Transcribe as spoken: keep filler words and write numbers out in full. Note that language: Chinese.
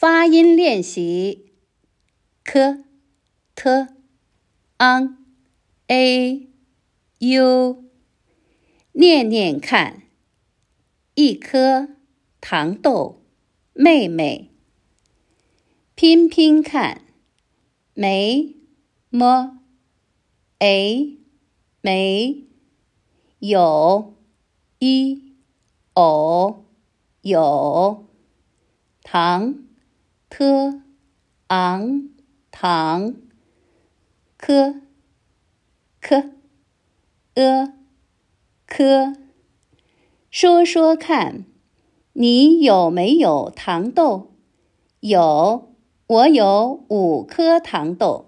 发音练习 k t ang a u， 念念看，一颗糖豆妹妹，拼拼看，没么 a 没，有一偶有，糖特昂糖，科科呃科，说说看，你有没有糖豆？有，我有五颗糖豆。